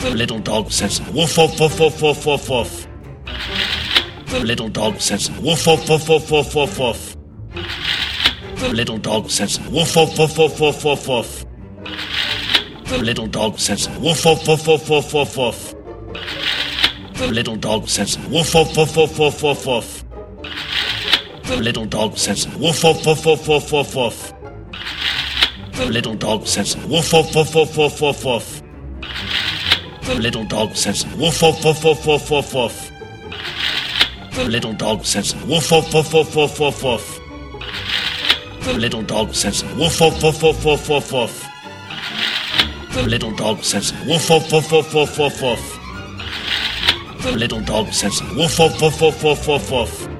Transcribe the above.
Little dog says woof woof woof woof woof woof woof. Little dog says woof woof woof woof woof woof woof. Little dog says woof woof woof woof woof woof woof. Little dog says woof woof woof woof woof woof woof. Little dog says woof woof woof woof woof woof woof. Little dog says woof woof woof woof woof woof woof. Little dog says woof woof woof woof woof woof woof. Little dog says woof woof woof woof woof woof woof. Little dog says woof woof woof woof woof woof woof. Little dog says woof woof woof woof woof woof woof. Little dog says woof woof woof woof woof woof woof. Little dog says woof woof woof woof woof woof woof.